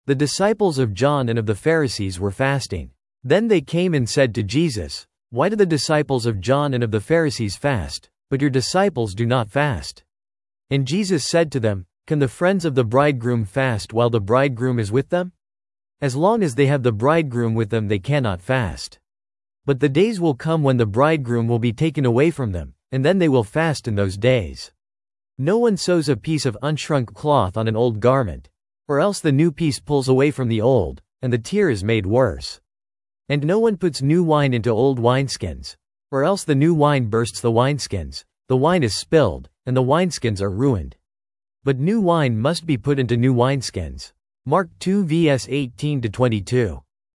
The disciples of John and of the Pharisees were fasting. Then they came and said to Jesus, "Why do the disciples of John and of the Pharisees fast, but your disciples do not fast?" And Jesus said to them, "Can the friends of the bridegroom fast while the bridegroom is with them? As long as they have the bridegroom with them, they cannot fast. But the days will come when the bridegroom will be taken away from them, and then they will fast in those days. No one sews a piece of unshrunk cloth on an old garment, or else the new piece pulls away from the old, and the tear is made worse. And no one puts new wine into old wineskins, or else the new wine bursts the wineskins, the wine is spilled, and the wineskins are ruined. But new wine must be put into new wineskins." Mark 2 vs 18-22.